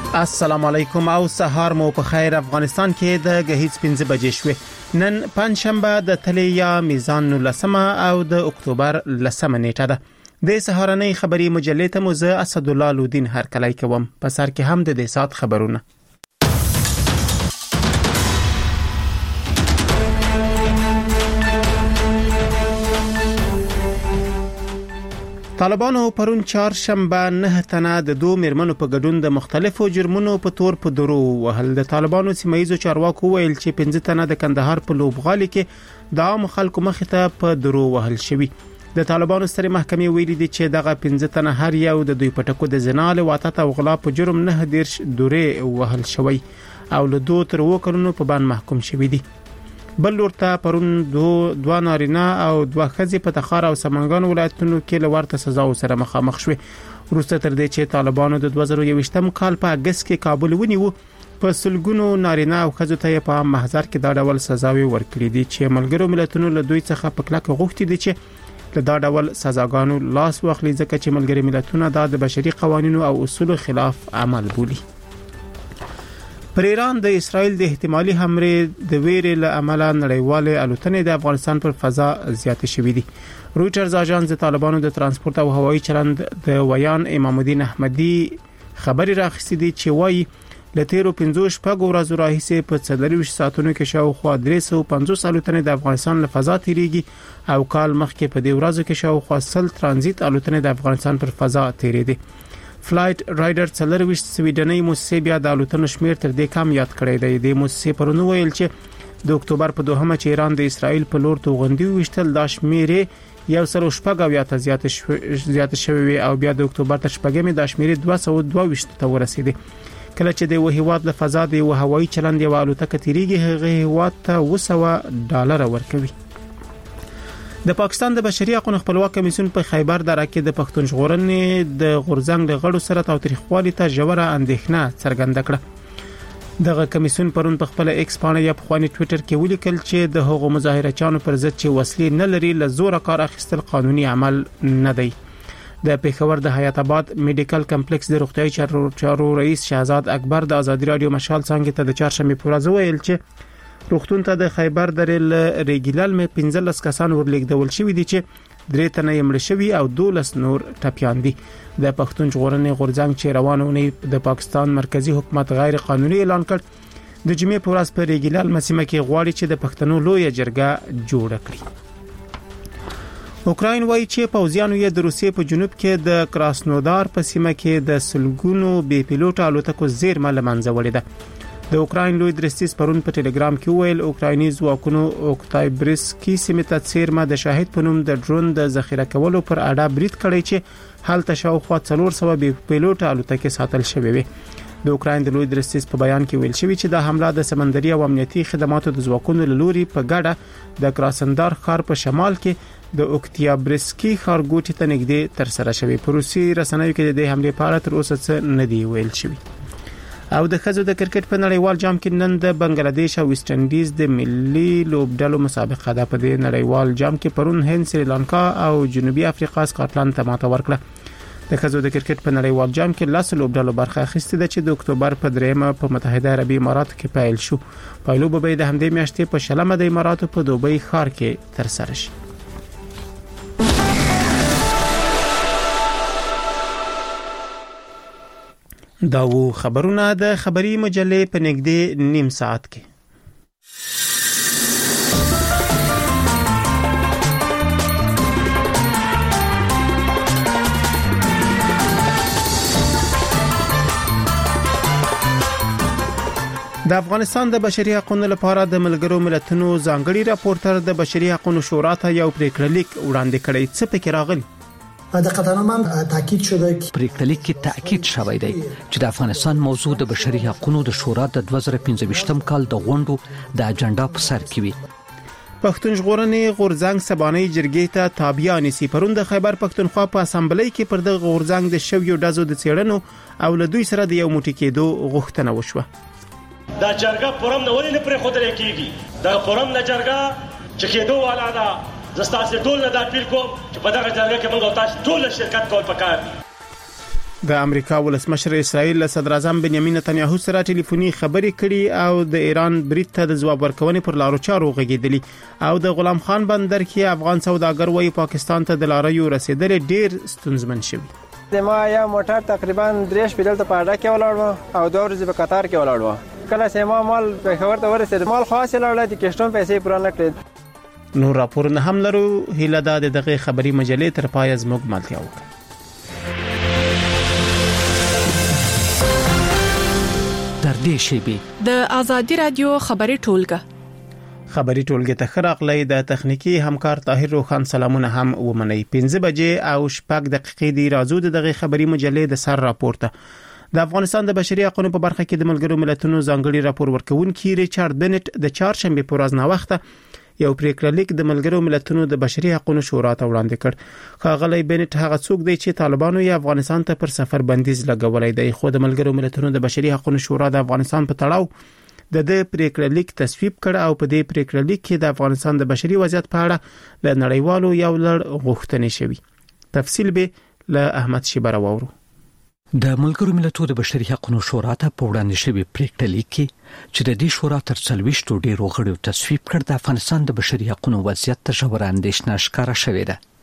السلام علیکم او سهار مو په خیر. افغانستان کې د غهیځ 15 بجې شوې. نن پنځشنبه د تلیا میزان 19 او د اکتوبر 10 نیټه ده. د سهارنۍ خبري مجلې ته مو زه اسد الله لودین هرکلی کوم. په سر کې هم د دې سات خبرونه. طالبانو پرون چهارشنبه 9 تنه د دوه میرمنو په ګډون د مختلفو جرمونو په تور په درو وهل. د طالبانو سیمایي چارواکو ویل چې 15 تنه د کندهار په لوبغالي کې د عام خلکو مخې ته په درو وهل شوی. د طالبانو سترې محکمې ویلي دي چې دغه 15 تنه هر یو د دوی پټکو د زنا له واتت او غلا په جرم 19 دورې وهل شوی او له 2 تر 2 کلونو په باندې محکوم شوی دي. بل ورته پرون دوه نارینه او دوه ښځې په تخار او سمنګان ولایتونو کې له ورته سزاو سره مخامخ شوي. وروسته تر دې چې طالبانو د 2021م کال په اگست کې کابل ونیو، په سلګونو نارینه او ښځو ته په محضر کې دا ډول سزاوي ورکړي دي چې ملګرو ملتونو له دوی څخه په کلک غوښتي دي چې له دا ډول سزاګانو لاس واخلي، ځکه چې ملګري ملتونه دا د بشري قوانینو او اصولو خلاف عمل بولي. پر ایران د اسرائیل د احتمالي حملې د ویرې له امله نړیوال الوتنې د افغانستان پر فضا زیاتې شوې دي. رويټرز اژانس د طالبانو د ترانسپورت او هوایي چلند د ویان امام الدین احمدی خبري راخصې دي چې وایي له تیرو 15 ورځو راهیسې په 24 ساعتونو کې شاوخوا 350 الوتنې د افغانستان له فضا تیریږي او کال مخکې په دې ورځو کې شاوخوا 100 ترانزیت الوتنې د افغانستان پر فضا تیریدي. فلایټ رایډر څلرويش سویډنۍ موسسې بیا د الوتنو شمیر تر دې کم یاد کړی دی. د موسسې پرونی ویل چې د اکتوبر په 2مه چې ایران د اسرائیل په لور توغندي وشتل د شمیرې یو سره شپږ یا زیات شوی او بیا د اکتوبر تر شپږمې د شمیرې 222 ته ورسېدي. کله چې د وهیواد له فضا د هوایي چلند یو الوتکه تیریږي هغه هیواد ته $200 ورکوي. د پاکستان د بشري حقوقو خپلواک کمیسیون په خیبر دره کې د پښتون ژغورنې د غورځنګ له غړو سره تاوتریخوالي ته ژوره اندېښنه څرګنده کړه. دغه کمیسیون پرون په خپل ایکس باندې یا په خواني ټوئیټر کې ولیکل چې د هغو مظاهرچیانو پر ضد چې وسلې نه لري له زور کار اخیستل قانوني عمل نه دی. د پیښور د حیات آباد میډیکل کمپلیکس د روغتیايي چارو رئیس شهزاد اکبر د ازادي رادیو مشال څنګه ته د چهارشنبه په ورځ ویل چې روغتون ته د خیبر درې ریګیلل مې 15 کسان ورلېږدول شوې دي چې 3 تنه یې مړ شوي او 12 نور ټپيان دي. د پښتون ژغورنې غورځنګ چې روانونه د پاکستان مرکزی حکومت غیر قانوني اعلان کړ د جمعې په ورځ په ریګیلل مسیمه کې غواړي چې د پښتنو لوی جرګه جوړ کړي. اوکراین وایي چې پوځیانو یې د روسیې په جنوب کې د کراسنودار په سیمه کې د سلګونو بي پیلوټ الوتکو زیرمه لمنځه وړې ده. د اوکراین لوی درستیز پرون په ټلګرام کې ویل اوکرایني ځواکونو اوکتایبرسکي سیمه ته څیرمه د شاهد په نوم د ډرون د ذخیره کولو پر اډه برید کړی چې هلته شاوخوا 400 بي پیلوټ الوتکې ساتل شوې وي. د اوکراین د لوی درستیز په بیان کې ویل شوی چې دا حمله د سمندري او امنیتي خدماتو د ځواکونو لوري په ګډه د کراسندار ښار په شمال کې د اوکتایبرسکي ښارګوټي ته نږدې تر سره شوی. په روسي رسنیو کې د دې حمله په اړه تر اوسه څه نه دی ویل شوی. او د خزو د کرکټ په نړیوال جام کې نن د بنگلاديش او ویسټ انډیز د ملي لوبډلو مسابقه ده. په دې نړیوال جام کې پرون هند سریلانکا او جنوبي افریقا سکاټلند ته ماته ورکړه. د خزو د کرکټ په نړیوال جام کې 10 لوبډلو برخه اخیسته ده چې د اکتوبر په 3مه په متحده عربي اماراتو کې پیل شو. پایلو به د همدې میاشتې په شلمه د اماراتو په دوبۍ ښار کې تر سره شي. دا و خبرونه د خبري مجلې په نږدې نیم ساعت کې. د افغانستان د بشري حقوقو لپاره د ملګرو ملتونو ځانګړي راپورټر د بشري حقوقو شورا ته یو پریکړلیک وړاندې کړی. څه پکې راغلی؟ دقیقاً تاکید شده که پریکړلیک کې تاکید شوی دی چې د افغانستان موضوع د بشري حقوقو د شورا د 2015م کال د غونډو د اجنډا په سر کې وي. پښتون ژغورنې غورځنګ سبانۍ جرګې ته تابع نسی. پرون د خیبر پښتونخوا په اسامبلۍ کې پر د غورځنګ د شویو ډزو د څېړنو او له دوی سره د یو موټی کېدو غوښتنه وشوه. دا جرګه پرم نه ولې نه پرې خودل کېږي. دا پرم نه جرګه چې کېدو والا ده. زستاسو ټول نه د اپیل کوم چې په دغه جرګه کې موږ تاسو ټول شرکت کول پکار دي. د امریکا ولسمشر اسرائیل له صدر اعظم بنیامین نتنیاهو سره ټلیفوني خبرې کړي او د ایران برید ته د ځواب ورکونې پر لارو چارو غږیدلی او د غلام خان بندر کې افغان سوداګر وایي پاکستان ته د لاریو رسیدل ډیر ستونزمن شوی د ما یا موټر تقریبا 3 شپږ ته پاډا کې ولاړ او 2 ورځې په قطار کې ولاړ کله چې ما مال په خبر ته ورسېد مال خاص لاړ د کښتون پیسې پوره نه کړې نور راپورونه هم لرو هیله ده دغه خبري مجلې تر پای زموږ ملتیا وکړي در دې شیبه د ازادي رادیو خبري ټولګه ته خراغلی د تخنیکی همکار طاهر روخان سلامونه هم ومني 5 بجې او 6 دقیقې دی راځو دغه خبري مجلې د سر راپورته د افغانستان د بشري حقوقو په برخه کې د ملګرو ملتونو ځانګړي راپور ورکونکي ریچارډ بنټ د چهارشنبه پر ورځ وخته یو پریکړه لیک د ملګرو ملتونو د بشري حقوقو شورا ته وړاندې کړ ښاغلی بنټ هغه څوک دی چې طالبانو یې افغانستان ته پر سفر بندیز لګولای دی خو د ملګرو ملتونو د بشري حقوقو شورا د افغانستان په تړاو د پریکړه لیک تصویب کړ او په دې پریکړه لیک کې د افغانستان د بشري وضعیت په اړه د نړیوالو یو لړ غوښتنې شوي تفصیل به له احمد شیبر وورو د ملګرو ملتونو د بشري حقوقو شورا ته په وړاندې شوی پریکړه لیک چې د دې شورا تر 40 ډیرو غړو تصویب کړ د افغانستان د بشري حقوقو وضعیت ته ژور اندېښنه ښکاره شوې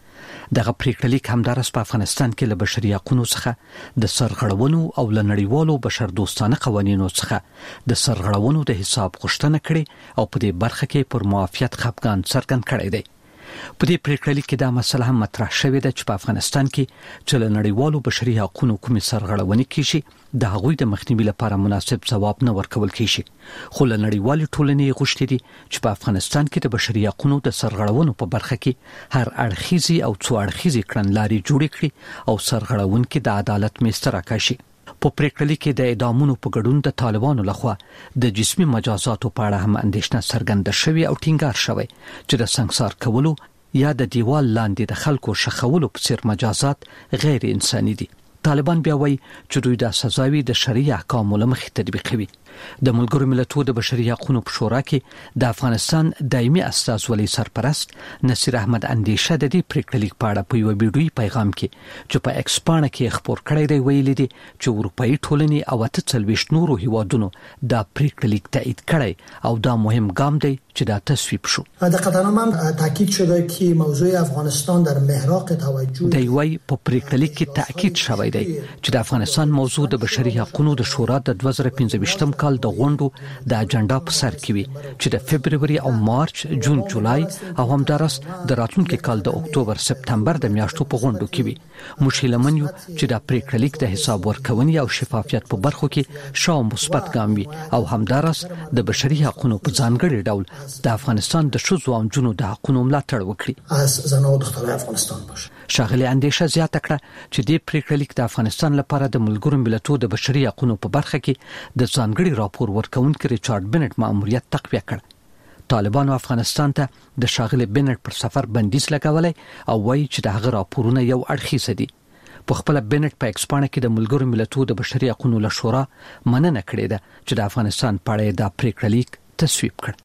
ده دغه پریکړه لیک همدارس په افغانستان کې له بشري حقوقو څخه د سرغړونو او له نړیوالو بشردوستانه قوانینو څخه د سرغړونو د حساب غوښتنه کړې او په دې برخه کې پر موافقت خپګان څرګند کړی دی په دې پریکړه لیک کې دا مسله هم مطرح شوې ده چې په افغانستان کې چې له نړیوالو بشري حقوقو کومې سرغړونې کیږي د هغوی د مخنیوي لپاره مناسب ځواب نه ورکول کیږي خو له نړیوالې ټولنې غوښتي دي چې په افغانستان کې د بشري حقوقو د سرغړونو په برخه کې هر اړخیزي او څو اړخیزي کړنلارې جوړې کړي او سرغړونکي د عدالت میسته راکشي په پریکړه لیک کې د اعدامونو په ګډون د طالبانو لخوا د جسمي مجازاتو په اړه هم اندېښنه څرګنده شوې او ټینګار شوی چې د سنگسار کولو یا د دیوال لاندې د خلکو شخولو په څیر مجازات غیر انساني دي طالبان بیا وایي چې دوی د سزاوي د شرعي احکامو له مخې تطبیقوي د ملګرو ملتونو د بشري حقوقو په شورا کې د افغانستان دایمي استازولي سرپرست نصیر احمد اندیشه د دې پریکړه لیک په اړه په یو ویډیوي پیغام کې چې په ایکس پاڼه کې خبر کړی دی ویلي دي چې اروپאי ټولنې او 43 نورو هیوادونو دا پریکړه لیک تایید کړی او دا مهم ګام دی چې دا تصویب شو در قطعنامه تاکید شده که موضوع افغانستان در محراق توجه دی وای په پریکړه لیک کې تاکید شوی دی چې د افغانستان موضوع د بشري حقوقو د شورا د 2015 کال د غونډو د اجنډا په سر کې وي چې د فبرवरी او مارچ جون جولای او همدارس د راتلونکي کال د اکتوبر سپتمبر د میاشتو په غونډو کې وي مشیلمن یو چې د پریکړه لیک د حساب ورکونې او شفافیت په برخو کې شاو مثبت ګام وي او همدارس د بشري حقوقو په ځانګړي ډول د افغانستان د ښځو او نجونو د حقوقو ملاتړ وکړي از زنان و دختران افغانستان باشه شاغلي اندیشه زیاته کړه چې د پریکړه لیک د افغانستان لپاره د ملګرو ملتونو د بشري حقوقو په برخه کې د ځانګړي راپور ورکونکي ریچارډ بنټ مأموریت تقویه کړ طالبانو افغانستان ته د شاغلي بنټ پر سفر بندیز لګولای او وایي چې د هغه راپورونه یو اړخیز دي په خپل بنټ په ایکس پاڼه کې د ملګرو ملتونو د بشري حقوقو له شورا مننه کړې ده چې د افغانستان په اړه د پریکړه لیک تصویب کړ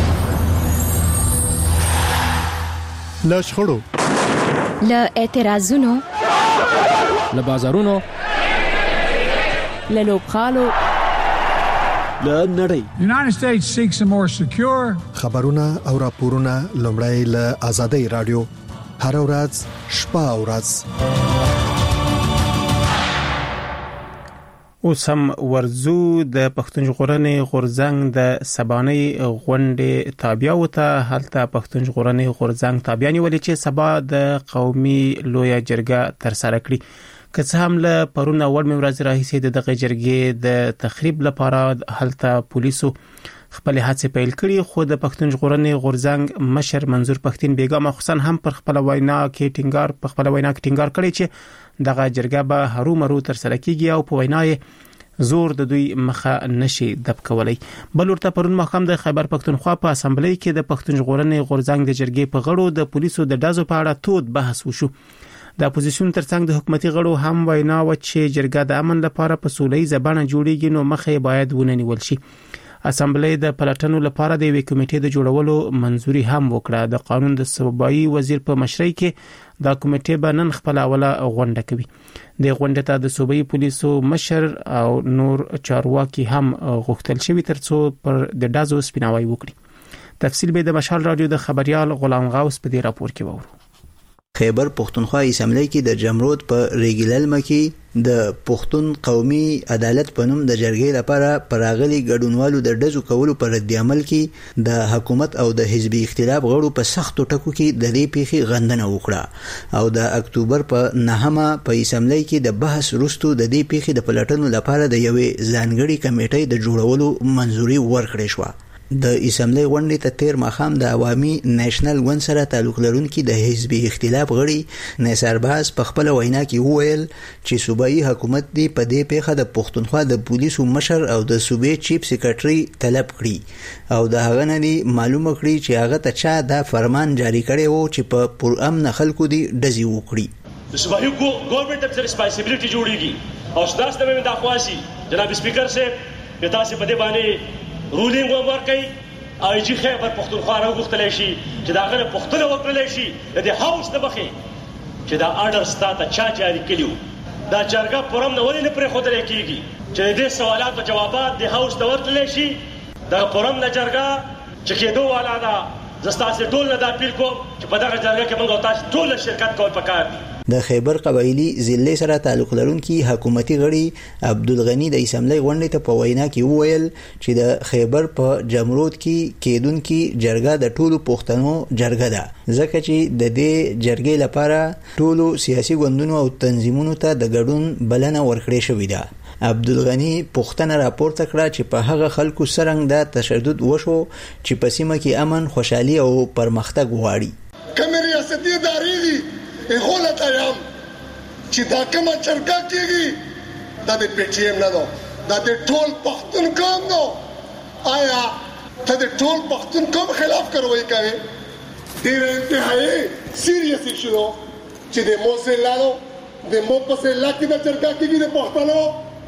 لشخړو له اعتراضونو له بازارونو له لوبخالو له نړۍ United States seeks a more secure خبرونه او راپورونه لومړی له آزادۍ رادیو هر ورځ شپه او ورځ اوسم ورزو د پښتون ژغورنې غورځنګ د سبانۍ غونډې تابع وته هلته پښتون ژغورنې غورځنګ تابع نیولې چې سبا د قومي لویه جرګه تر سره کړي که څه هم له پرون اول ورځ راهیسې دغه جرګې د تخریب لپاره هلته پولیسو خپل هڅې پیل کړي خو د پښتون ژغورنې غورځنګ مشر منظور پښتين بیګا مخصوصا هم پر خپل وینا کې ټینګار کړي چې دغه جرګه به هرومرو تر سره کیږي او په وینای زور د دوی مخه نشي دب کولای بل ورته پرون محکمه د خیبر پښتونخوا په اسمبلی کې د پښتون ژغورنې غورځنګ د جرګې په غړو د پولیسو د ډزو په اړه تود بحث وشو د اپوزیشن ترڅنګ د حکومتي غړو هم وینا و چې جرګه د امن لپاره په سولې زبانه جوړیږي نو مخه باید ونه نیول شي اسمبلی د پلټنو لپاره د یوې کمیټې د جوړولو منځوري هم وکړه. د قانون د صوبایي وزیر په مشرۍ کې دا کمیټې به نن خپل اوله غونډه کوي. د غونډې ته د صوبایي پولیسو مشر او نور چارواکي هم غوښتل شوی ترڅو پر د ډازو سپیناوی وکړي. تفصیل به د مشال رادیو د خبريال غلام غوث په دې راپور کې وورو. خیبر پښتونخوا اسمبلی کې د جمرود په ریګلل مکی د پښتون قومي عدالت په نوم د جرګې لپاره پراغلي ګډونوالو د ډزو کولو پر رد عمل کې د حکومت او د حزبي اختلاف غړو په سختو ټکو کې د دې پیښې غندنه وکړه او د اکتوبر په 9مه په اسمبلی کې د بحث وروسته د دې پیښې د پلټنو لپاره د یوې ځانګړي کمیټې د جوړولو منځوري ورکړې شو. د اسمبلی غونډې ته تیر ماخام د عوامي نېشنل ګوند سره تعلق لرونکي د حزبي اختلاف غړي نثار باز په خپل وینا کې وویل چې صوبایي حکومت دی په دې پیښه د پښتونخوا د پولیسو مشر او د صوبې چیف سیکریټري طلب کړي او د هغه نه معلومه کړي چې هغه ته چا دا فرمان جاری کړی وو چې په پرامن خلکو دی ډزې وکړي. د صوبایي ګورنمنت ته ریسپانسیبিলিټي جوړیږي او ستاسو د داخواسي جناب سپیکر صاحب په تاسو په دې باندې رولینګ ورکړي او چې خیبر پښتونخوا راغوښتل شي چې دا غره پښتون وکړل شي د هاوس د بخي چې دا آرډر ستاسو چا جاری کړیو. دا جرګه پرم نه ولې پرې خوده کیږي چې دې سوالاتو جوابات د هاوس د ورکړل شي. دا پرم نه جرګه چې کېدو والا دا زستاسو ټول نه دا اپیل کوم چې په دغه جرګه کې موږ تاسو ټول شرکت کول پکار دي. د خیبر قبایلی ضلع سره تعلق لرونکي حکومتي غړي عبدالغنی د اسمبلی غونډې ته په وینا کې وویل چې د خیبر په جمرود کې کېدونکي جرګه د ټولو پښتنو جرګه ده ځکه چې د دې جرګې لپاره ټولو سیاسي ګوندونو او تنظیمونو ته د ګډون بلنه ورکړې شوې ده. عبدالغنی پښتنه راپورته کړه چې په هغه خلکو سرنګ د تشدد وشو چې په سیمه کې امن خوشحالي او پرمختګ غواړي. کومه ریاستي ادارې دي غلط ایم چې دا کومه چرګه کېږي دا د پی ټی ایم نه ده دا د ټول پښتون قوم نو آیا ته د ټول پښتون قوم خلاف کاروي کوي ډېر انتهایی سیریس ایشو چې د موزلانو د مو په سلا کې د چرګه کېږي د پښتنو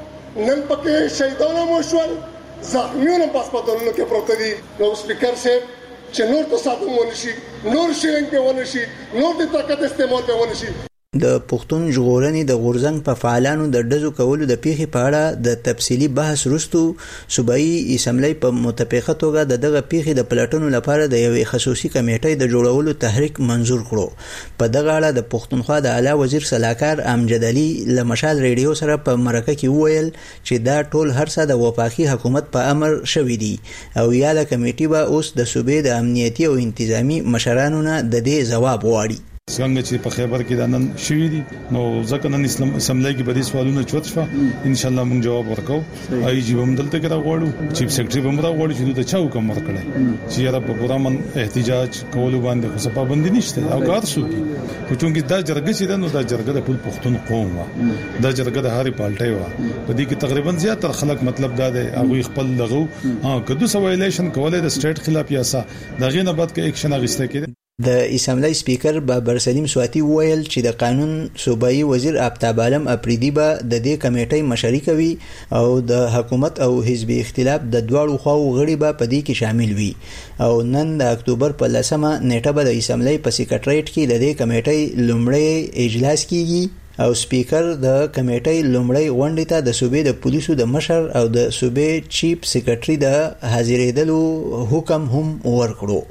نن پکې شهیدانو مو شول زخمیونو په هسپتالونو کې پروت دي. نو سپیکر صاحب چې نور تو ساتو ونشي نور شرنګ په ونشي نور د طاقت استعمال په ونشي. د پښتون ژغورنې د غورزنګ په فعالانو د ډزو کولو د پیښې په اړه د تفصیلی بحث وروسته صوبایي اسمبلی په متفقه توګه دغه پیښې د پلټنو لپاره د یوې خصوصي کمیټې د جوړولو تحریک منظور کړو. په دغه اړه د پښتونخوا د اعلی وزیر سلاکار امجد علي له مشال ریډیو سره په مرکه کې وویل چې دا ټول هرڅه د وفاقي حکومت په امر شوی دي او یاله کمیټې به اوس د صوبې د امنیتي او انتظامی مشرانو نه د دې ځواب غواړي. څنګه چې په خیبر کې د نن شوې دي نو ځکه نن اسلام اسمبلی کې به دي سوالونه چوت شو ان شاء الله موږ جواب ورکو. آی جی هم دلته کې راغواړو چیف سیکریټری هم راغواړي چې دوی ته چا حکم ورکړي چې یاره په پرامن احتجاج کولو باندې خو څه پابندي نشته او کار شو کی خو چونګې دا جرګه چې نو دا جرګه د ټول پښتون قوم وا دا جرګه د هاري پالټي وا په دې کې تقریبا زیاتره خلک مطلب دا دی هغه خپل لغو کدو سوالېشن کولای د سټیټ خلاف یاسا دغه نه بعد کې اکشن اغسته کړي. د اسمبلی سپیکر بابر سلیم سواتی وویل چې د قانون صوبایي وزیر آفتاب عالم اپریدي به د دې کمیټې مشري کوي او د حکومت او حزبي اختلاف د دواړو خواو غړي به په دې کې شامل وي او نن د اکتوبر په 10مه نیټه به د اسمبلی په سیکریټریټ کې د دې کمیټې لومړی اجلاس کیږي او سپیکر د کمیټې لومړی غونډې ته د صوبې د پولیسو د مشر او د صوبې چیف سیکریټري د حاضرېدلو حکم هم ورکړو.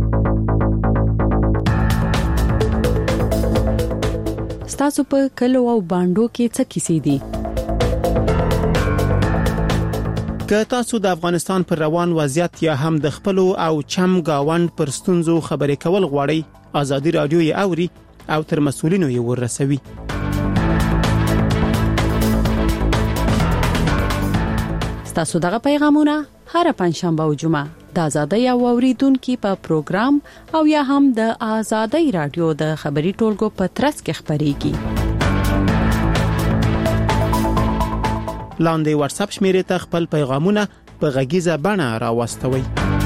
تاسو په کلو او باندو کې څه کیسې دي؟ که تاسو د افغانستان پر روان وضعیت یا هم د خپل او چم گاوند پر ستونزو خبرې کول غواړئ ازادي رادیو یې اوري او تر مسؤلینو یې ورسوي. تاسو دغه پیغامونه هر پنځشنبه او جمعه د آزادۍ او اوریدونکو په پروګرام او یا هم د آزادۍ رادیو د خبري ټولګو په ترڅ کې خبريږي. لاندې واتس اپ شمیرې ته خپل پیغامونه په غږیزه بڼه راوستوي.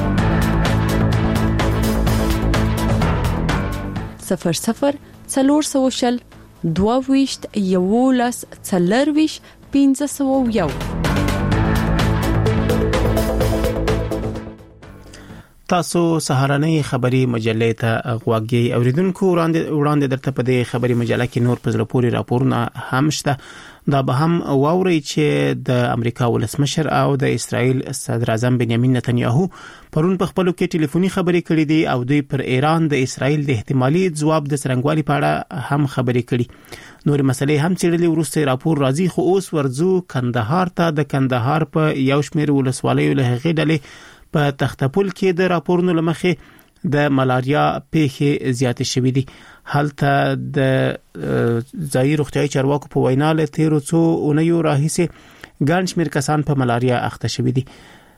00 400 22 11 40 1501 تاسو سهارنۍ خبري مجلې ته غواګي اوریدونکو وړاندې درته په دې خبري مجله کې نور پزله پوری راپورونه هم شته. دا به هم واوري چې د امریکا ولسمشر او د اسرائیل صدر اعظم بنیامین نتنیاهو پرون په خپل کې ټلیفوني خبرې کړې دي او دوی پر ایران د اسرائیل د احتمالي ځواب د څرنګوالي په اړه هم خبرې کړې. نور مسلې هم څېړلې. ورسته راپور راځي خو اوس ورځو کندهار ته. د کندهار په یو شمېر ولسوالیو له هغې ډلې په تختپل کې د راپورونو لمخې د ملاریا پیښې زیاتې شوې دي. هلته د ځایي روغتیايي چارواکو په وینا له تیرو څو اونیو راهیسې ګڼ شمېر کسان په ملاریا اخته شوي دي.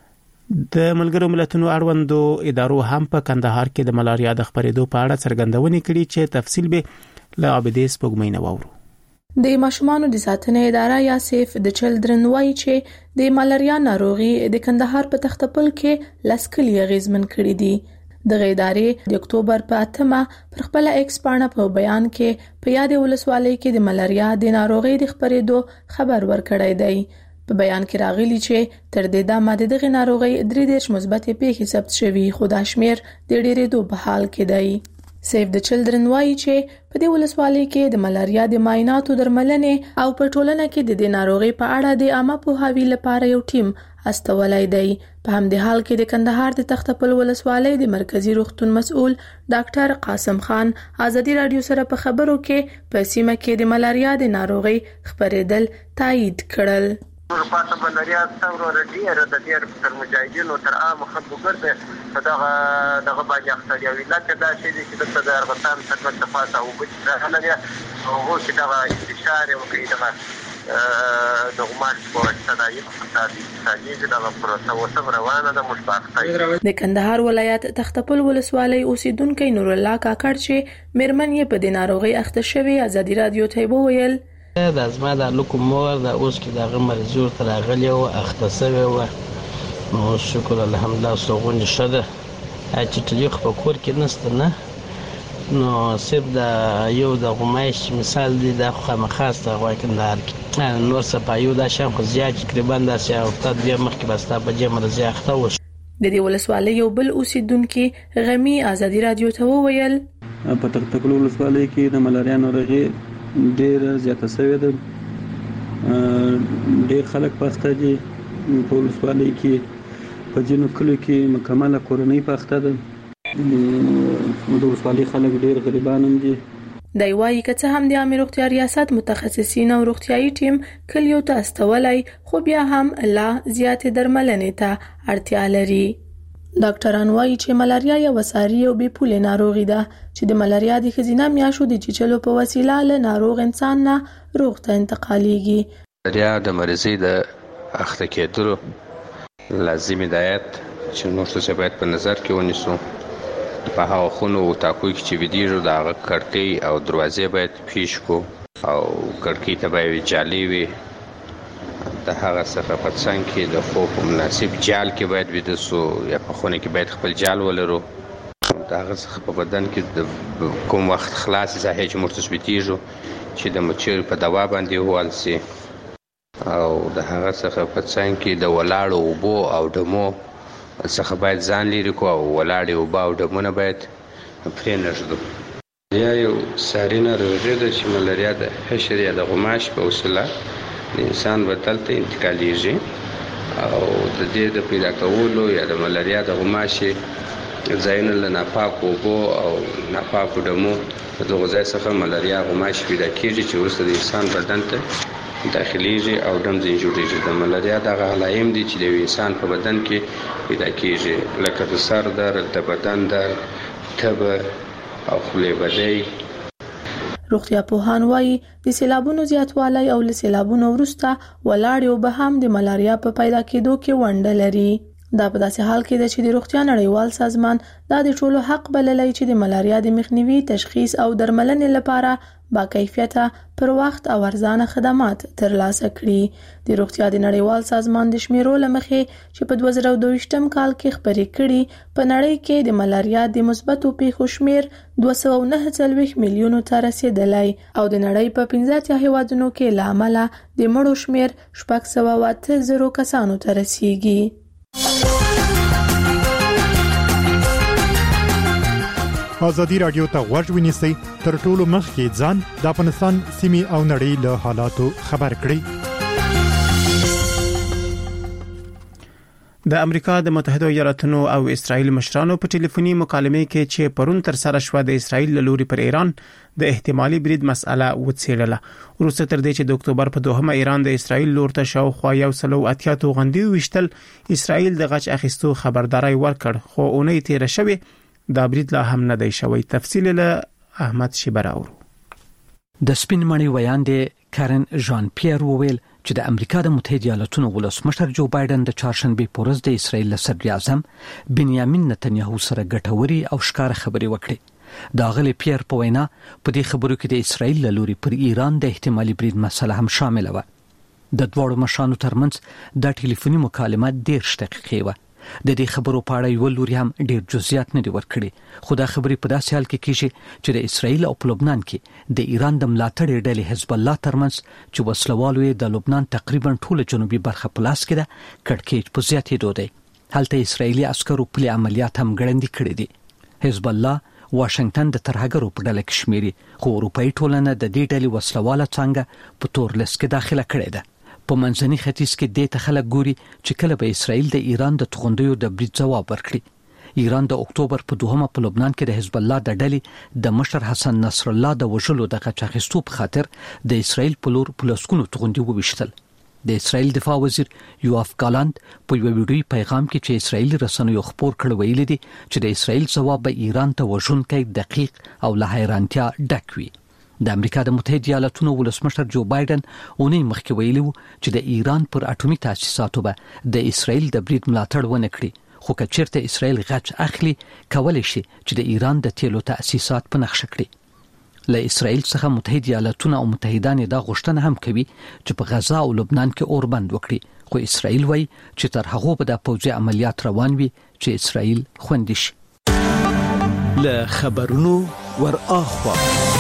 د ملګرو ملتونو اړوندو ادارو هم په کندهار کې د ملاریا د خپرېدو په اړه څرګندونې کړي چې تفصیل به له عابدې سپوږمۍ نه واورو. د ماشومانو د ساتنې اداره یا سیف د چلډرن وایي چې د ملاریا ناروغي د کندهار په تختپل کې لسکلي غیزمن کړي دي. د ادارې د اکتوبر په 8مه پر خپل ایکس پاڼه په بیان کې په یاد ولسوالۍ کې د ملاریا د ناروغي د خبرېدو خبر ورکړی دی. په بیان کې راغلي چې تر دې دمه دغه ناروغي 3 مثبت پیښې ثبت شوي خو د شمیر د ډېرېدو په حال کې دی. سیف د چلډرن وایي چې په دې ولسوالۍ کې د ملاریا د معایناتو درملنې او په ټولنه کې د دې ناروغي په اړه د عامه پوهاوي لپاره یو ټیم استولای دی. په همدې حال کې د کندهار د تختپل ولسوالۍ د مرکزی روغتون مسؤل ډاکټر قاسم خان ازادي رادیو سره په خبرو کې په سیمه کې د ملاریا د ناروغي خبرېدل تایید کړل. پاتې ملاریا څنګه ورډیره د ډیر تر مجاهدینو تر عام خلکو ګرځي په دغه باندې اختیاري ویلات دا چې د ارغستان خدمت تفاصیل او بچره او چې دا استشاره وکړي د غماش په صدايي ثاني د پروسه وسم روانه د مشباق د کندهار ولایت تختپل ولسوالۍ اوسیدونکو نور الله کاکړ چې مرمن یې په د ناروغي اخته شوی ازادي رادیو ته وویل د ازما د لوکو مور د اوس کې د غمر زور تر غلې او اخته سوی و. نو شکر الحمدلله سوغون شده چې تلیخ په کور کې نست نه نو صرف د یو د غمایش مثال دی د خامخاس د غواکندار کې نور سپایو د شام خو زیات تقریبا د سیاحت بیا مخکې بستا په جمع زیاخته و. د دې ولسوالۍ یو بل اوسیدونکو غمی ازادي رادیو ته وویل په تختپل ولسوالۍ کې د ملاریا ناروغي ډیر زیاته شوې ده. ډیر خلک پخته دي په ولسوالۍ کې په ځینو کلو کې مکمله کورنۍ پخته ده. د ولسوالۍ خلک ډیر غریبان هم دي. دی وايي که څه هم د عامه روغتیا ریاست متخصصین او روغتیايي ټیم کلیو ته استولای خو بیا هم لا زیات درملنې ته اړتیا لري. ډاکټران وايي چې ملاریا یو وساري او بې پولې ناروغي ده چې د ملاریا د خزینه میاشو د چیچلو په وسیله له ناروغ انسان نه روغ ته انتقالېږي. ملاریا د مریضۍ د اخته کېدلو لازمي هدایت چې موږ څه باید په نظر کې ونیسو. په هغه خونو او تاکو کې چې ودیږو د هغه کړکۍ او دروازې باید پیش کو او کړکۍ ته باید جالي وي. د هغه څخه په څنګ کې د خوب مناسب جال کې باید ویده سو یا په خونه کې باید خپل جال ولرو. د هغه څخه په بدن کې د کوم وخت خلاص ځای چې موږ تثبیتیږو چې د مچیو په دوا باندې ووال سي او د هغه څخه په څنګ کې د ولاړو اوبو او دمو څخه باید ځان لري کو او ولاړې اوبه او دمونه باید پرې نږدو. یا یو ساري ناروغي ده چې ملاریا د حشر یا د غماش په وسیله د انسان بدن ته انتقالېږي او د دې د پیدا کولو یا د ملاریا د غماشي ځایونه له ناپاکو اوبو او ناپاکو دمو د دغه ځای څخه ملاریا غماشي پیدا کېږي چې وروسته د انسان بدن ته داخليږي او دم ځین جوړېږي. د ملاریا دغه علایم دي چې د انسان په بدن کې پیدا کېږي لکه د سر درد، د بدن درد، تبه او خولې بدی. روغتیا پوهان وايي د سیلابونو زیاتوالی او له سیلابونو وروسته ولاړې اوبه هم د ملاریا په پیدا کېدو کې ونډه لري. دا په داسې حال کې ده چې د روغتیا نړیوال سازمان دا د ټولو حق بللی چې د ملاریا د مخنیوي، تشخیص او درملنې لپاره با کیفیته پر وخت او ارزانه خدمات ترلاسه کړي. د روغتیا د نړیوال سازمان د شمیرو له مخې چې په 2022 کال کې خبرې کړي په نړۍ کې د ملاریا د مثبتو پیښو شمیر 249 میلیونو ته رسیدلی او د نړۍ په 15 هیوادونو کې له امله د مړو شمیر 680 کسانو ته رسیږي. ازادي رادیو ته غوږ ونیسئ تر ټولو مخکې ځان د افغانستان سیمې او نړۍ له حالاتو خبر کړئ. د امریکا د متحده ایالاتونو او اسرایل مشرانو په ټلیفوني مکالمې کې چې پرون تر سره شو د اسرایل له لوري پر ایران د احتمالي برید مسأله وڅېړله. وروسته تر دې چې د اکتوبر په 2 ایران د اسرایل لور ته شاوخوا 180 توغندي وشتل، اسرایل د غچ اخیستو خبرداري ورکړ، خو اونۍ تیر شوه دا برید لا هم نه دی شوی. تفصیل له احمد شیبراور. د سپین مڼې ویاندې کارن ژان پیر وویل چې د امریکا د متحده ایالاتونو ولسمشر جو بایدن د چهارشنبه په ورځ د اسرایل صدر اعظم بنیامین نتنیاهو سره ګټوري او ښکار خبرې وکړې. دا غلي پیر په وینا په دې خبرو کې د اسرایل له لوري پر ایران د احتمالي برید مسله هم شامل و. د دوړو مشرانو ترمنځ د ټلیفوني مکالمه 10 دقیقې و. د دې خبرو په اړه یو لوري هم ډیر جزئیات نه دی ورکړي، خو دا خبرې په داسې حال کې کیږي چې د اسرایل او لبنان کې د ایران د ملاتړ ډلې حزب الله ترمنځ چې وسلوالو د لبنان تقریبا ټول جنوبي برخه په لاس کې ده کړکېچ په زیاتېدو دی. هلته اسرایلی عسکرو پلي عملیات هم ګړندي کړي دي. حزب الله واشنگټن د ترهګرو په ډله کې شمیري، خو اروپאי ټولنه د دې ډلې وسلواله څنګه په تور لیست کې داخله کړې ده. په منځني ختیځ کې د تخلک ګوري چې کله به اسرائیل د ایران د توغندیو د برید جواب ورکړي. ایران د اکتوبر په 2 په لبنان کې د حزب الله د ډلې د مشر حسن نصر الله د وژلو د غچ اخیستو په خاطر د اسرائیل په لور پلسکونو توغندي وویشتل. د اسرائیل دفاع وزیر یوآف ګالانت په یو ویډیوي پیغام کې چې اسرائیلي رسنیو خبر کړ ویلي دي چې د اسرائیل ځواب به ایران ته وژونکی، دقیق او له حیرانتیا ډک وي. د امریکا د متحده ایالاتونو ولسمشر جو بایدن اونۍ مخکې ویلي وو چې د ایران پر اټومي تاسیساتو به د اسرائیل د برید ملاتړ ونه کړي، خو که چیرته اسرائیل غچ اخلي کولی شي چې د ایران د تیلو تاسیسات په نښه کړي. له اسرائیل څخه متحده ایالاتونه او متحدان دا غوښتنه هم کوي چې په غزا او لبنان کې اوربند وکړي، خو اسرائیل وایي چې تر هغه به د پوځي عملیات روان وي چې اسرائیل خوندي شي. له خبرونو ور اخوا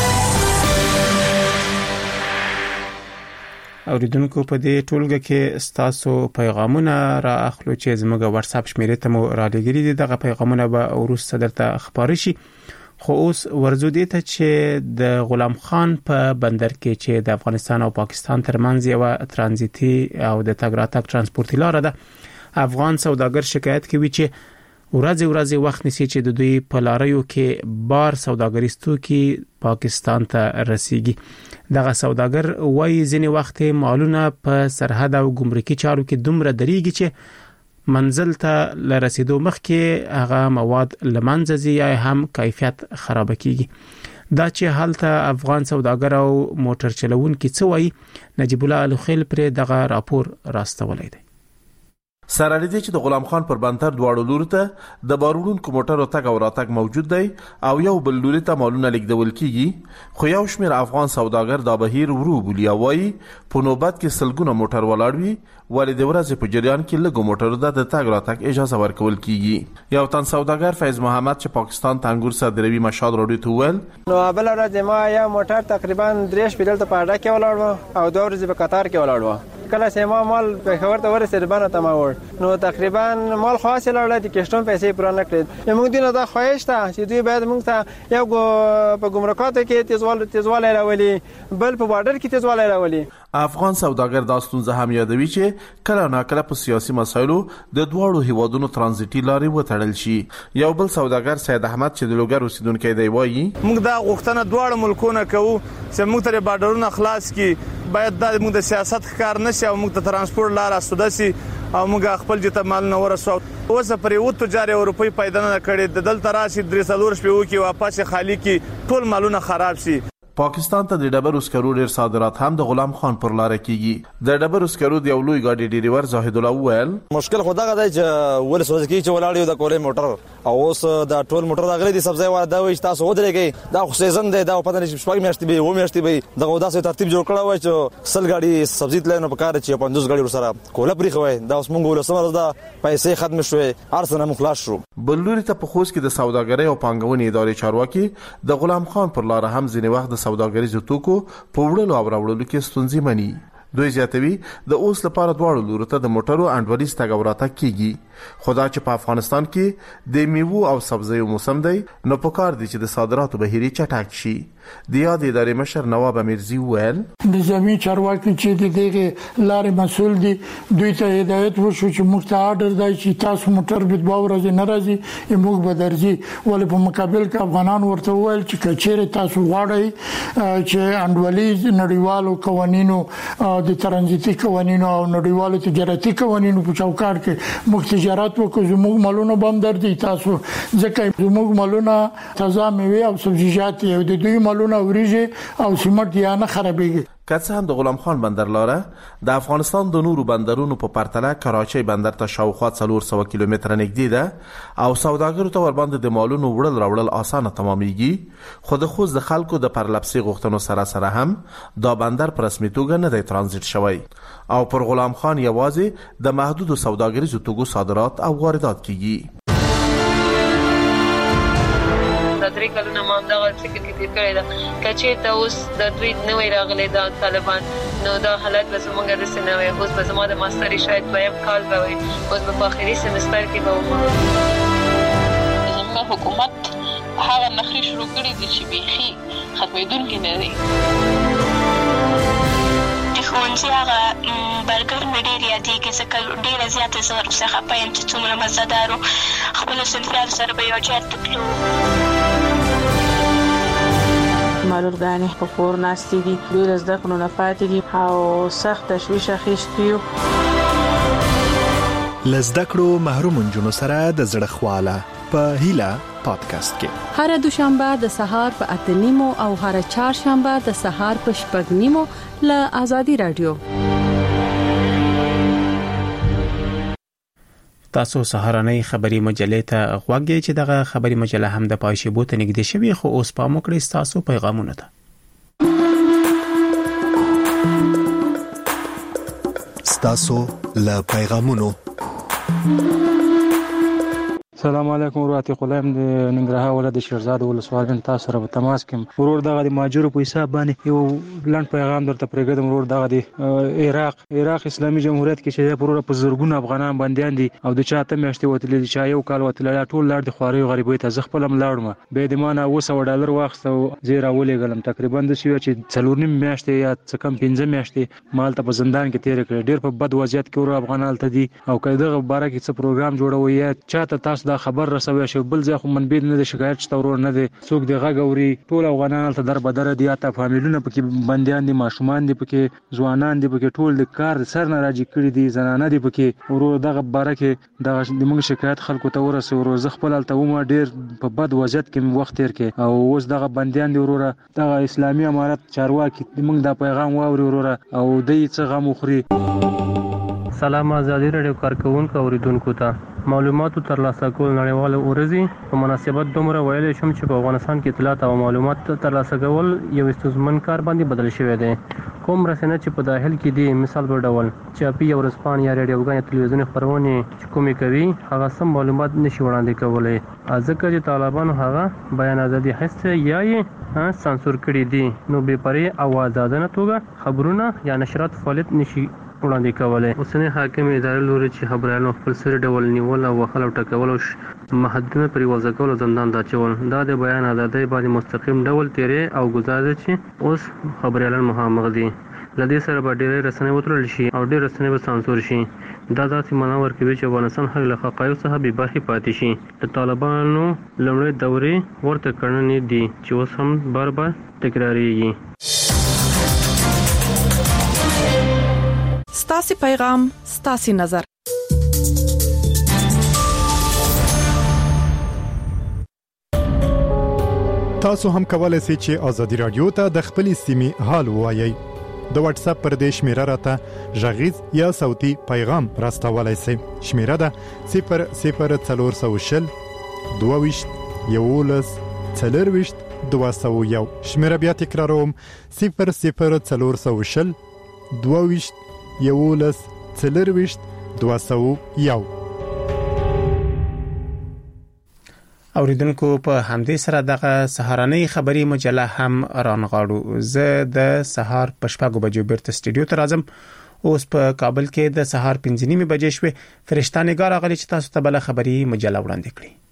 اوریدونکو په دې ټولګه کې ستاسو پیغامونه را اخلو چې زموږ واتس اپ شمیرې ته مو را لګري دي. دغه پیغامونه به وروسته درته خبري شي. خو اوس ورزو دي ته چې د غلام خان په بندر کې چې د افغانستان او پاکستان ترمنځ یو ترانزیتي او د تګ راتګ ترانسپورتي لار ده، افغان سوداګر شکایت کوي چې ورځ وخت نسی چې د دوی په لاریو کې بار سوداګریز توکي پاکستان ته رسیږي. دغه سوداګر وایي ځینې وخت مالونه په سرحد او ګمرکي چارو کې دومره دریږي چې منزل ته لرسیدو مخکې هغه مواد لمنځه ځي یا هم کیفیت خراب کیږي. دا چې حالت افغان سوداګر او موټر چلوونکي څه وایي، نجیب الله الخیل پر دغه راپور راستولای دی. سره لدی چې د غلام خان پر بندر دواړو لوري ته د بارونکو موټرو تګ او راتګ موجود دی او یو بل لوري ته مالونه لیږدول کیږي، خو یو شمېر افغان سوداګر دا بهیر ورو بولی وایي په نوبت کې سلګونه موټر ولاړ وي، ولې د ورځې په جریان کې لږو موټرو ته د تګ راتګ اجازه ورکول کیږي. یو تن سوداګر فیض محمد چې پاکستان ته انګور صادروي مشال راډیو ته ویل نو بل ورځ ما یو موټر تقریبا 3 شپې دلته په اډه کې ولاړ او 2 ورځې په قطار کې ولاړ و. کله چې ما مال په خبر ته ورسېد باندې ته ما ور نو تقریبا مال خاص لاړ د کښتون پیسې پوره نه کړې. موږ دینه دا خواهش ته چې دوی باید موږ ته یو په ګمرکاتو کې تیزوال راولي، بل په بارډر کې تیزوال راولي. افغان سوداګر دا ستونزه هم یادوي چې کله ناکله په سیاسي مسایلو د دوړو هیوادونو ترانزیتي لارې وتړل شي. یو بل سوداګر سید احمد چې د لوګر اوسیدونکو دی وایي موږ دا غوښتنه دواړو ملکونو کوو چې موږ ته بارډرونه خلاص کړي، باید دا موږ د سیاست ښکار نشي او موږ ته ترانسپورت لار اسوده سي او موږ خپل جته مال نه ورسو. اوس پر یو تجاري اروپאי پیدا نه کړي د دلته راشي 3 شپې وکي واپس خالی کی ټول مالونه خراب سي. پاکستان ته د ډبرو سکرو ډیر صادرات هم د غلام خان پر لار کیږي. د ډبرو سکرو د یو لوی ګاډي ډریور زاهد الله ویل مشکل خدا غدا چې ول سوځ کی چې ولاړ یو د کولې موټر او اوس دا ټول موټر راغلي دي سبزی وای دا وي تاسو ودرېږي دا خو سیزن دی دا په دې شپږ میاشتې به و میاشتې به دغه داسې ترتیب جوړ کړی وای چې سل ګاډي سبزی تلنه په کار چې 50 ګاډي سره کوله پرې خوي دا اوس مونږ ولسمه دا پیسې ختم شوې ارسنه مخلاص شو. بلوري ته په خوست کې د سوداګرۍ او پانګونې ادارې چارواکي د غلام خان پر لار هم ځینې وخت د سوداګریزو توکو په وړلو او راوړلو کې ستونزې مني. دوی زیاتوي د اوس لپاره دواړو لورو ته د موټرو انډولیز تګ او راتګ کیږي، خدا چې په افغانستان کې د میوو او سبزیو موسم دی نو پکار دي چې د صادراتو بهیري چټک شي. د یاد ادارې مشر نواب امیرزي وویل د زمین چارواکي چې دغه لارې مسول دي دوی ته هدایت وشو چې موږ ته آرډر دی چې تاسو موټر به 2 ورځې نه راځي موږ به درځي، ولې په مقابل کې افغانان ورته وویل چې کچېره تاسو غواړئ چې انډولیز نړیوالو قوانینو د ترانزیتي قوانینو او نړیوالو تجارتي قوانینو په چوکاټ کې موږ تجارت وکړو، زموږ مالونه بم درځي تاسو ځکه زموږ مالونه تازه میوه او سبزیجات او د دوی مالونه وريجه او سیمنټ یا نه خرابېږي. که څه هم د غلام خان بندرلاره د افغانستان د نورو بندرونو په پرتله کراچۍ بندر ته شاوخوا 400 کیلومتره نږدې ده او سوداګرو ته ورباندې د مالونو وړل راوړل اسانه تمامېږي، خو د خوځ د خلکو د پرلپسې غوښتنو سره هم دا بندر په رسمي توګه نه دی ترانزیت شوی او پر غلام خان یوازې د محدودو سوداګریزو توکو صادرات او واردات کیږي. د 3 کلونو ما دغه فکر کې تیر کړی دا کچې ته اوس د دوی نوې راغلي د طالبان نو دا حالت به زموږ د سنوي اوس به زموږ د ماستري شاید دویم کال به وي، اوس په اخري سمستر کې به ومه زموږ حکومت هغه نخري شروع کړی دي چې بيخي ختمېدونکي نه دي. ښوونځي هغه برګر مې ډېر یادېږي ځکه ډېره زیاته زه ورڅخه پایم چې څومره مزهدار و، خپلو صنفیانو سره به یو ځای ته تلو. معلولګانې په کور ناستې دي، دوی له زده کړو نه پاتې دي او سخت تشویش اخیستی یو. له زده کړو محروم نجونو سره د زړه خواله په هیله پادکاسټ کې هر دوشنبه د سهار په 8:30 او هر چهارشنبه د سهار په 6:30 له آزادي رادیو. تاسو سهارنۍ خبري مجلې ته غوږی چې دغه خبري مجله هم د پایشبو ته نږدې شوی، خو اوس پام وکړئ تاسو پیغامونه ته. تاسو له پیغامونو. السلام علیکم ورحمت الله د ننګرهار ولایت شیرزاد ولسوالۍ تاسو سره په تماس کې ورور دغه د ماجرو په حساب باندې یو لنډ پیغام درته پرېږدم. ورور دغه د عراق اسلامي جمهوریت کې چې ورور په زرګونو افغانان بنديان دي او د چاته میاشتې وتلې چې یو کال وتلې ټول لار د خواري غریبۍ ته زغپل ملاړم به د مانه $200 واخستو زیرا ولېګلم تقریبا د شي چې 4 میاشتې یا څه کم 15 میاشتې مال ته په زندان کې تیر کړ. ډېر په بد وضعیت کې ور افغانان ته دي او کله باره کې څه پروګرام جوړوي یا چاته تاسو دا خبر رسوي شو بل ځای خو منبید نه د شکایت شتورور نه دي څوک دی غاګوري ټول افغانان ته در بدر دي یا ته فامیلونه پکې بنديان دي، ماشومان دي پکې، ځوانان دي پکې، ټول د کار سر نه راځي کړی دي، زنانه دي پکې. ورو دغه باره کې دغه د موږ شکایت خلکو ته ورسو ورو زه خپل ته ومه ډېر په بد وضعیت کې وخت تیر کې او اوس دغه بنديان دي وروره دغه اسلامي امارت چارواکي موږ دا پیغام واوري وروره او دای څه غم خوري. سلام آزادي رادیو کارکونکو اوریدونکو ته معلوماتو ترلاسه کول نړیواله ورځي په مناسبت دومره ویلې شم چې په افغانستان کې اطلاعات او معلومات ترلاسه کول یو ستونزمن کار باندې بدل شوی دی. کوم رسنۍ چې په داخل کې دي مثال په ډول چاپي او رسپان یا ریډیوګان تلویزیوني خبرونه چې کومې کوي هغه سم معلومات نشي وړاندې کولای ځکه چې طالبانو هغه بیان ازادي هسته یا یې سانسور کړی دي نو به پرې او آزادانه توګه خبرونه یا نشرات فعالیت نشي وړاندې کولای. اوسنی حاکم ادارې لوري چې خبريالو خپل سره ډول نیول او وخل او ټکول او محدودونه پرې وځ کول او زندان ته چول دا د بیان ازادي باندې مستقیم ډول تیرې او گزارش چې اوس خبريالو مخامخ دي لدې سره به ډېر رسنۍ وترل شي او ډېر رسنۍ به سانسور شي. دا داسې منور کوي چې افغانستان هغه له حقایقو څخه به برخې پاتې شي. د طالبانو لومړی دورې ورته کړنې دي چې اوس هم بار بار تکراریږي. ستاسي پیغام ستاسي نظر. تاسو هم کولای شئ چې ازادي رادیو ته د خپل سیمې حال وایي. د واتس اپ پر دې شمیره راته ژغیز یا صوتي پیغام راستولای شئ. شمیره ده 00420 22 11 40 201. شمیره بیا تکراروم 00420 22 11 40 201. اوریدونکو په همدې سره دغه سهارنۍ خبري مجله هم رانغاړو. زه د سهار په 6 بجو بیرته سټډیو ته راځم. اوس په کابل کې د سهار 5:30 بجې شوه. فرشتہ نگار غلي چې تاسو ته بل خبري مجله وړاندې کړي.